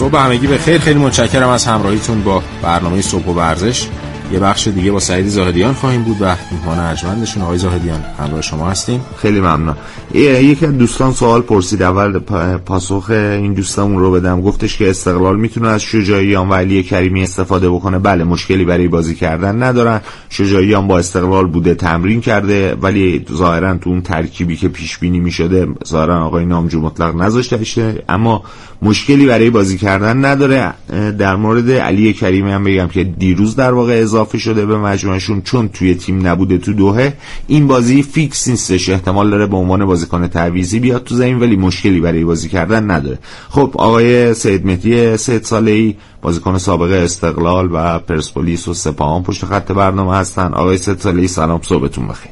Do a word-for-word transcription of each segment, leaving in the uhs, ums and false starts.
صبح همگی به خیر. خیلی متشکرم از همراهیتون با برنامه صبح و ورزش. یه بخش دیگه با سعید زاهدیان خواهیم بود و مهمان ارجمندشون آقای زاهدیان همراه شما هستیم. خیلی ممنون. یکی از دوستان سوال پرسید، اول پاسخ این دوستمون رو بدم. گفتش که استقلال میتونه از شجاعیان و علی کریمی استفاده بکنه. بله، مشکلی برای بازی کردن ندارن. شجاعیان با استقلال بوده، تمرین کرده، ولی ظاهرا تو اون ترکیبی که پیش بینی میشده ظاهرا آقای نامجو مطلق نذاشته، اما مشکلی برای بازی کردن نداره. در مورد علی کریمی هم بگم که دیروز در واقع اضافه شده به مجموعشون، چون توی تیم نبوده تو دوحه، این بازی فیکس نیستش، احتمال داره به عنوان بازیکن تعویضی بیاد تو زمین، ولی مشکلی برای بازی کردن نداره. خب آقای سید مهدی سید صالحی، بازیکن سابق استقلال و پرسپولیس و سپاهان پشت خط برنامه هستن. آقای سید صالحی سلام، صبحتون بخیر.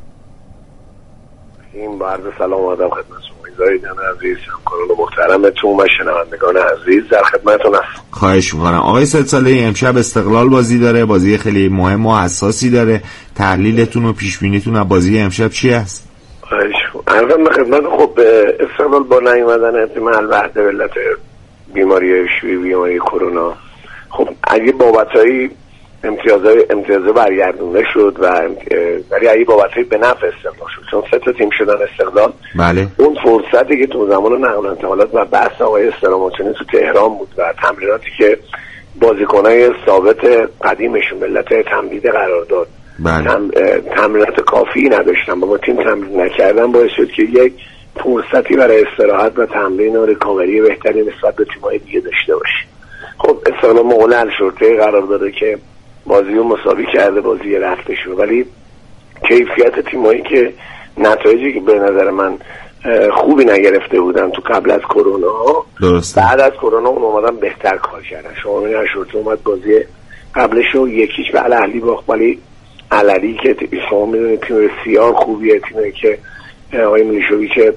این بعد سلام آدم خدمت شما زاهدیان عزیز، همکاران محترمتون و شنوندگان عزیز در خدمتتون هستم. خواهش می‌کنم. آقای سید صالحی، امشب استقلال بازی داره، بازی خیلی مهم و حساسی داره. تحلیلتون و پیش بینیتون از بازی امشب چی است؟ خواهش می‌کنم. به خدمت. خب استقلال با نیومدن تیم الوحده به علت بیماری شیوعی بیماری کرونا، خب اگه بابتایی امتیازهای امتیازه برگردونده شد و ولی اگه بابتایی به نفع استقلال شد، چون سه تا تیم شدن استقلال. بله. اون فرصتی که تو زمان نقل و انتقالات و بحث آقای استراموتونی تو تهران بود و تمریناتی که بازیکنای ثابت قدیمشون ملت تمدید قرار داد، بله. تم... تمرینات کافی نداشتن و با تیم تمرین نکردن، باعث شد که یک فرصتی برای استراحت و تمرین و ریکاوری بهتری نسبت به تیم‌های دیگه داشته باشه. خب استقلال مقلل شده قرار داده که بازی رو مساوی کرده، بازی رفته شد، ولی کیفیت تیمایی که نتایجی که به نظر من خوبی نگرفته بودن تو قبل از کرونا، درسته. بعد از کرونا اون اومدن بهتر کار کردن. شما می‌بینید شورت اومد بازی قبلش رو یکیش به الاهلی باخت، ولی الاهلی که شما می‌بینید تیم بسیار خوبیه، تیمی که آقای میلیشوویچ که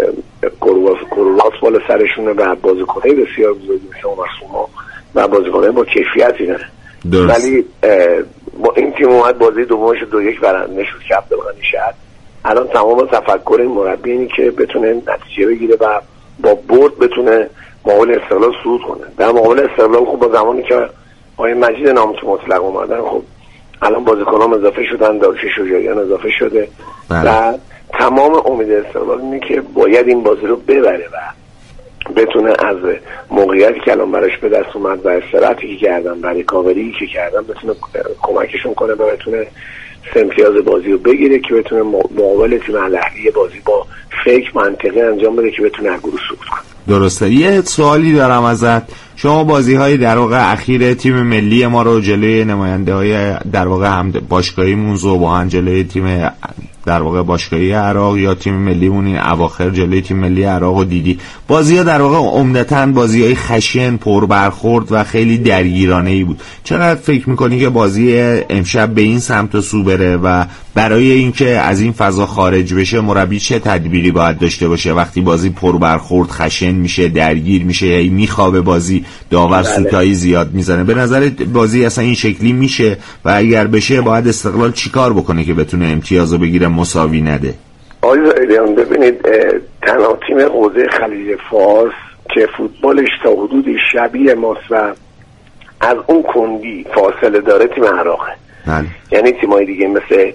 کرولاس بالا سرشونه و بازیکن‌های بسیار بزرگی مثل عمر سوما و بازیکن‌های با کیفیتی داره. ولی با این تیم اومد بازی دومش دو یک برنده شد که عبدالغنی شد. الان تمام تفکر این مربی اینه که بتونه نتیجه بگیره و با برد بتونه مقابل استقلال صعود کنه. در مقابل استقلال خب با زمانی که آقای مجید نامجو مطلق اومدن، خب الان بازیکنان اضافه شدن، داروش شجاعیان اضافه شده و تمام امید استقلال اینه که باید این بازی رو ببره و بتونه از موقعیتی که الان براش به دست اومد و استراحتی که کردن برای کاوری که کردن بتونه کمکشون کنه و بتونه سه امتیاز بازی رو بگیره که بتونه مقابل تیم الاهلی بازی با فکر منطقی انجام بده که بتونه از گروه صعود کنه. درسته. یه سوالی دارم ازت. شما بازی های در واقع اخیر تیم ملی ما رو جلوی نماینده های در واقع هم باشگاهیمون ذوب‌آهن جلوی تیم در واقع باشگاهی عراق یا تیم ملیمون این اواخر جلوی تیم ملی عراق رو دیدی. بازی ها در واقع عمدتاً بازی های خشن، پر برخورد و خیلی درگیرانه‌ای بود. چقدر فکر میکنی که بازی امشب به این سمت و سو بره و برای اینکه از این فضا خارج بشه مربی چه تدبیری باید داشته باشه وقتی بازی پر برخورد، خشن میشه، درگیر میشه، هی میخوابه بازی، داور سوتایی زیاد میزنه؟ به نظر بازی اصلا این شکلی میشه و اگر بشه باید استقلال چیکار بکنه که بتونه امتیازو بگیره، مساوی نده؟ آقای زاهدیان ببینید، تنها تیم حوزه خلیج فارس که فوتبالش تا حدودی شبیه ماست و از اون کندی فاصله داره تیم عراقه. بله. یعنی تیمای دیگه مثل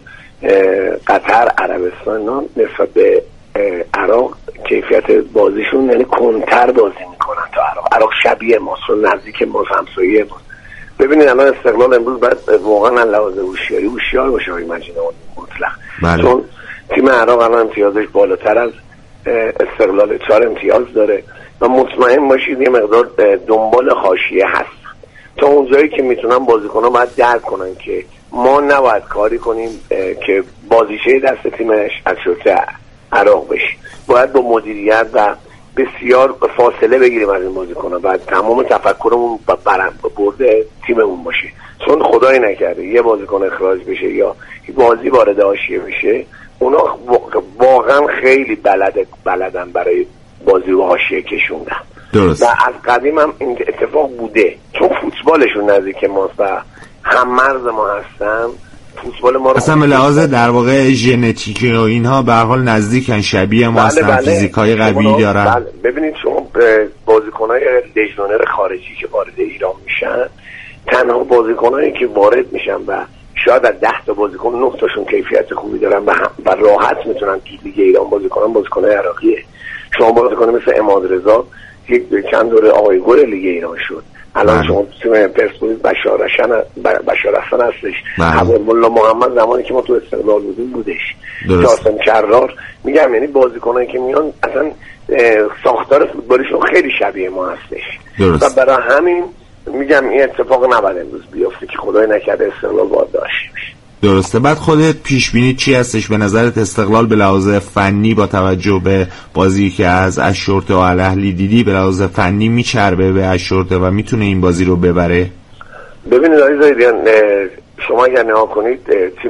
قطر، عربستان نسبت به عراق کیفیت بازیشون یعنی کنتر بازی میکنن تا عراق. عراق شبیه ماست و نزدیک ماست، همسایه ماست. ببینید الان استقلال امروز باید واقعا لحاظ هوشیاری هوشیار باشه آقای مجید مطلق. بله. چون تیم عراق الان امتیازش بالاتر از استقلال، چهار امتیاز داره و مطمئن باشید یه مقدار دنبال حاشیه هست تا اونجایی که میتونن بازیکن‌ها باید درک کنن که ما نباید کاری کنیم که بازیشه دست تیمش از شوط عراق بشه. باید با مدیریت و بسیار فاصله بگیریم از این بازیکن‌ها و تمام تفکرمون با برد تیممون باشه. چون خدای نکرده یه بازیکن اخراج بشه یا بازی وارد حاشیه بشه، اونا واقعا خیلی بلد بلدن برای بازی و حاشیه کشوندن. درست. و از قدیم هم این اتفاق بوده، چون فوتبالشون نزدیک ماست و هم مرز ما هستن. فوتبال ما رو اصلا به لحاظ در واقع ژنتیکی و اینها به هر حال نزدیکن، شبیه ما هستن. بله بله. فیزیکای قوی دارن. بله. ببینید شما بازیکن‌های لژیونر خارجی که وارد ایران میشن، تنها بازیکنایی که وارد میشن و شاید از ده تا بازیکن نه تاشون کیفیت خوبی دارن و, و راحت میتونن تو لیگ ایران بازی کنن، بازیکن‌های عراقیه. شما بازیکن مثل عماد رضا یک چند دوره آقای گل لیگ ایران شد. الان شما تیم پرسپولیس بشار حسن بشار حسن هستش، عبدالله محمد زمانی که ما تو استقلال بودیم بودش، جاسم کرار. میگم یعنی بازیکنایی که میان اصلا ساختار فوتبالیشون خیلی شبیه ما هستش. درست. و برای همین میگم این اتفاق نباید امروز بیفته که خدای نکرده استقلال باید داشته بشه. درسته. بعد خودت پیش بینی چی هستش به نظرت استقلال به لحاظ فنی با توجه به بازی که از اشورته و الاهلی دیدی به لحاظ فنی میچربه به اشورته و میتونه این بازی رو ببره؟ ببینید آقای زاهدیان، شما اگر نگاه کنید تیم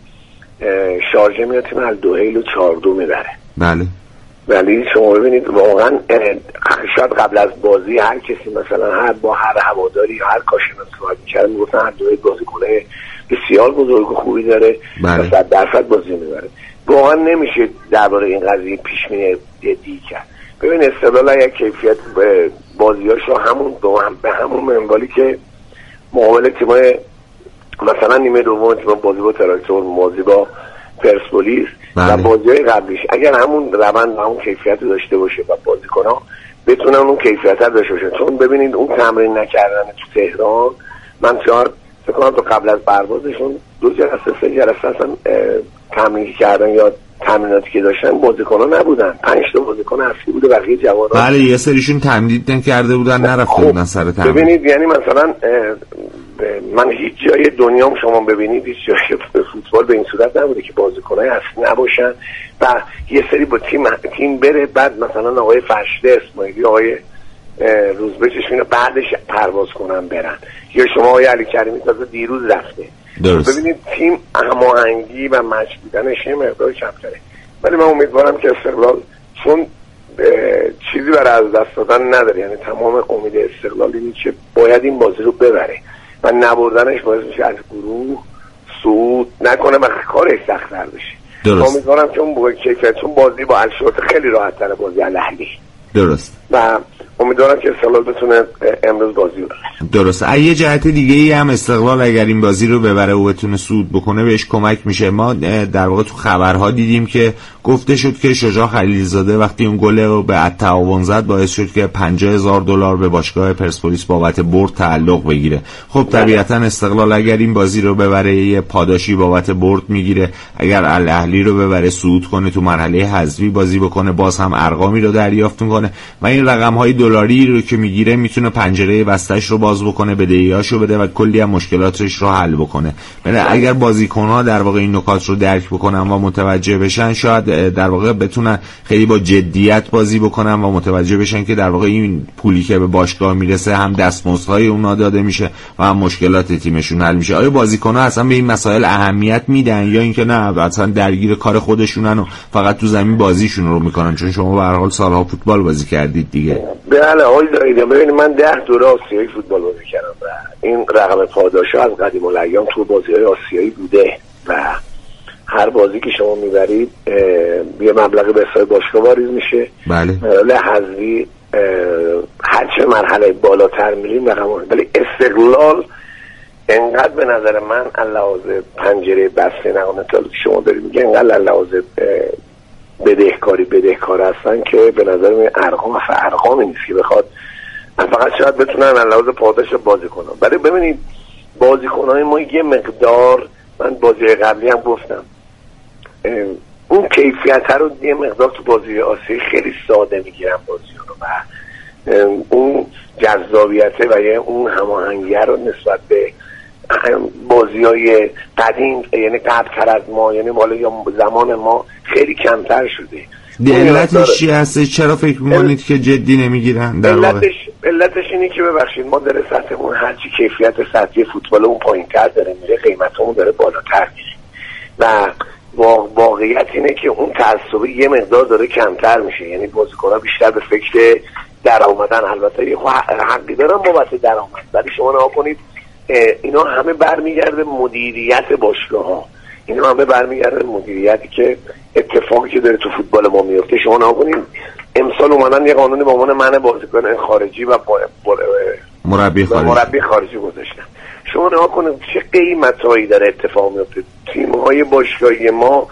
شارجه میاد تیم الدوحیل و چهار دو میبره. بله. ولی شما ببینید واقعا شاید قبل از بازی هر کسی مثلا هر با هر هواداری هر کارشناس صحبت می‌کرد میگفتن الدوحیل بازیکنه بسیار بزرگ و خوبی داره و صد درصد بازی میبره. واقعا نمیشه درباره این قضیه پیش بینی جدی کرد. ببین استقلال اگه کیفیت بازیاش رو همون به همون منوالی که مقابل تیمای مثلا نیمه دوم تیم بازی با تراکتور، بازی با پرسپولیس و بازی‌های قبلیش اگر همون روند و همون کیفیت داشته باشه و بازیکن‌ها بتونن اون کیفیت رو داشته باشن، چون ببینید اون تمرین نکردن تو تهران، من شاید فکر کنم تو قبل از پروازشون دو جلسه سه جلسه اصلا تمرین کردن یا تمریناتی که داشتن بازیکن‌ها نبودن، پنج تا بازیکن اصلی بوده، بقیه جوان‌ها. بله یه سریشون تمدید نکرده بودن، نرفته بودن سر تمرین. ببینید یعنی مثلا من هیچ جای دنیا شما ببینید هیچ جای فوتبال به این صورت نبوده که بازیکن‌های اصلی نباشن و یه سری با تیم تیم بره، بعد مثلا آقای فرشته اسماعیلی آقای روزبه چشمینو بعدش پرواز کنن برن، یا شما آقای علی کریمی تازه دیروز رفته. درست. ببینید تیم هماهنگی و مچ بودنش یه مقدار کمتره، ولی من امیدوارم که استقلال چون چیزی برای از دست دادن نداره، یعنی تمام امید استقلال اینه که باید این بازی رو ببره و نبردنش باعث میشه از گروه صعود نکنه و کارش سخت‌تر بشه. درست. امیدوارم که اون بوی کیفیت، چون بازی با الشورت خیلی راحت تره بازی الاهلی. درست. و امیدوارم که استقلال بتونه امروز بازی رو ببره. درست. یه جهت دیگه ای هم استقلال اگر این بازی رو ببره و بتونه صعود بکنه بهش کمک میشه. ما در واقع تو خبرها دیدیم که گفته شد که شجاع خلیلزاده وقتی اون گل رو به التعاون زد باعث شد که پنجاه هزار دلار به باشگاه پرسپولیس بابت برد تعلق بگیره. خب طبیعتا استقلال اگر این بازی رو ببره یه پاداشی بابت برد میگیره، اگر الاهلی رو ببره صعود کنه تو مرحله حذفی بازی بکنه باز هم ارقامی رو دریافت میکنه و این رقم‌های دلاری رو که میگیره میتونه پنجره وسطش رو باز بکنه، بدهیاشو بده و کلی از مشکلاتش رو حل بکنه. بله اگر بازیکن‌ها در واقع این نکات رو درک بکنن و متوجه بشن شاید در واقع بتونن خیلی با جدیت بازی بکنن و متوجه بشن که در واقع این پولی که به باشگاه میرسه هم دستمزدهای اونا داده میشه و هم مشکلات تیمشون حل میشه. آیا بازیکن‌ها اصلا به این مسائل اهمیت میدن یا اینکه نه اصلا درگیر کار خودشونن و فقط تو زمین بازیشون رو میکنن؟ چون شما به هر حال سالها فوتبال بازی کردید دیگه. بله آقای زاهدیان، ببینید من ده دوره آسیایی فوتبال بازی کردم و این رقم پاداشا از قدیم الایام تو بازی‌های آسیایی بوده و هر بازی که شما میبرید یه مبلغ به حساب باشگاه واریز میشه. بله. مرحله حذفی هر چه مرحله بالاتر میریم رقم، ولی استقلال انقدر به نظر من علاوه پنجره بسته نقانه تا شما دارید میگه انقدر علاوه بدهکاری بدهکار هستن که به نظر من ارقام اصلا ارقامی نیست که بخواد فقط شاید بتونن علاوه پاداش بازی کنن. ولی ببینید بازیکن‌های ما یه مقدار، من بازی قبلی هم گفتم اون کیفیت رو یه مقدار تو بازی آسیایی خیلی ساده میگیرن بازی رو و اون جذابیت و اون هماهنگی رو نسبت به بازی‌های قدیم یعنی قبل‌تر از ما، یعنی مال یا زمان ما خیلی کمتر شده. علتش چی هست؟ چرا فکر می‌کنید که جدی نمیگیرن در واقع؟ علتش علتش اینه که ببخشید ما در سطحمون هرچی کیفیت سطحی فوتبال اون پایین‌تر داره میره قیمتمون داره بالاتر میره و واقعیت اینه که اون تعصبی یه مقدار داره کمتر میشه، یعنی بازیکن‌ها بیشتر به فکر درآمدن، البته یه حقی دارن بابت درآمد، ولی شما نگاه کنید اینا همه برمیگرده مدیریت باشگاه‌ها، اینا همه برمیگرده مدیریتی که اتفاقی که داره تو فوتبال ما میفته. شما نگاه کنید امسال اومدن یه قانونی به عنوان من بازیکن خارجی و مربی خارجی مربی خارجی گذاشتن. شما نگاه کنید چه قیمتایی داره اتفاق میفته. تیم‌های باشگاهی ما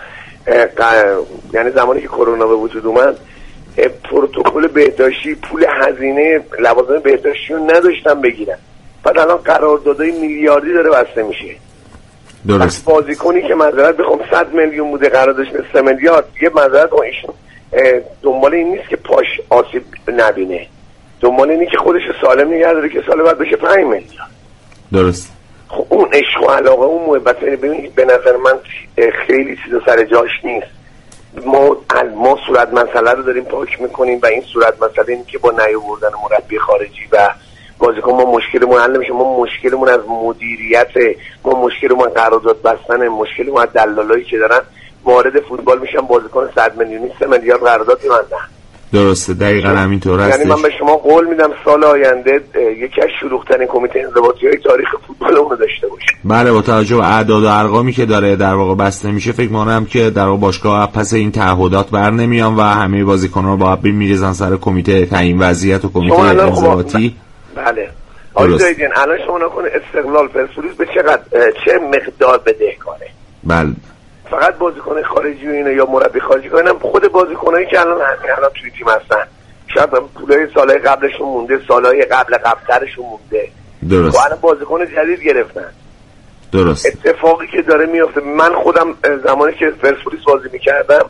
یعنی زمانی که کرونا به وجود اومد پروتکل بهداشتی، پول هزینه لوازم بهداشتی رو نداشتن بگیرن، بعد الان قراردادهای میلیاردی داره بسته میشه. درست. بازیکنی که معذرت بخوام صد میلیون بوده قراردادش سه میلیارد، یه معذرت با ایشون دنبال این نیست که پاش آسیب نبینه، دنبال اینه که خودش سالم نگه داره که سال بعد بشه پنج میلیارد. درست. خب اون عشق و علاقه، اون محبت، ببینید به نظر من خیلی چیزا سر جاش نیست. ما ما صورت مسئله رو داریم پاک میکنیم و این صورت مسئله اینه که با نیاوردن مربی خارجی و بازیکن ما مشکلمون حل نمیشه. ما مشکلمون از مدیریت، ما مشکلمون قرارداد بستن، مشکلمون از دلالایی که دارن وارد فوتبال میشن بازیکن صد میلیونی سه میلیارد قرارداد می‌بندن. درسته، دقیقاً همینطور هستش. یعنی من به شما قول میدم سال آینده یکی از شلوغ‌ترین کمیته انضباطی‌های تاریخ فوتبالمون رو داشته باشیم. بله، با توجه به اعداد و ارقامی که داره در واقع بسته میشه فکر می‌کنم که در واقع باشگاه پس این تعهدات بر نمیان و همه بازیکن‌ها رو باید میریزن سر کمیته تعیین وضعیت و کمیته انضباطی. بله. آقای زاهدیان الان شما نکنه استقلال پرسپولیس به چقدر چه مقدار بدهکاره؟ بله. فقط بازیکن خارجی و اینا یا مربی خارجی کنن، خود بازیکنایی که الان همین الان توی تیم هستن شاید پولای سالهای قبلشون مونده، سالهای قبل قبلترشون مونده. درست. و الان بازیکن جدید گرفتن. درست. اتفاقی که داره میفته، من خودم زمانی که پرسپولیس بازی میکردم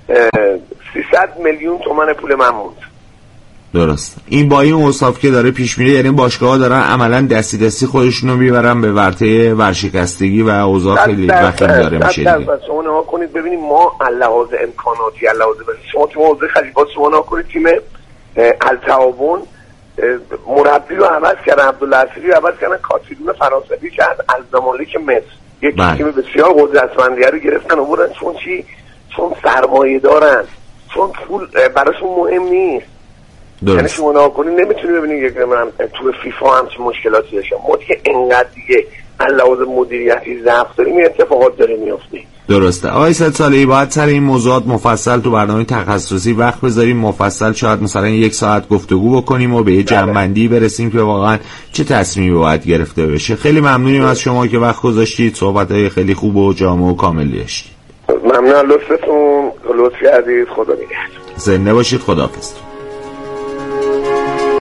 سیصد میلیون تومان پول من موند. درست. این با این اوصاف که داره پیش میره، یعنی باشگاه‌ها دارن عملاً دستی دستی خودشون رو میبرن به ورطه ورشکستگی و اوضاع خیلی وخیم داره میشه دیگه. شما نگاه کنید ببینید ما لحاظ امکاناتی، لحاظ شما تو حوزه خلیفات شما نگاه کنید تیم التعاون مربی رو عوض کردن، عبدالله اصیلی رو عوض کردن، کاتیلون فرانسوی کرد، الزمالک مصر یک تیم بسیار قدرتمندی رو گرفتن آوردن. چون چی؟ چون سرمایه دارن، چون پول براشون مهم نیست. یعنی شما نگاه کنید نمیتونی ببینید یک من تو فیفا همچین مشکلاتی داشتم. ما دیگه انقدر دیگه علاوه مدیریتی ضعف داریم، این اتفاقات داره میفته. درسته. آقای صدسالهی باید سر این موضوعات مفصل تو برنامه تخصصی وقت بذاریم، مفصل شاید مثلا یک ساعت گفتگو بکنیم و به یه جمع‌بندی برسیم که واقعا چه تصمیمی باید گرفته بشه. خیلی ممنونیم از شما که وقت گذاشتید، صحبت‌های خیلی خوب و جامع و کاملی داشتید. ممنون لطفتون، لطفی عزیز، خدا نگهدار. زنده باشید، خداحافظ.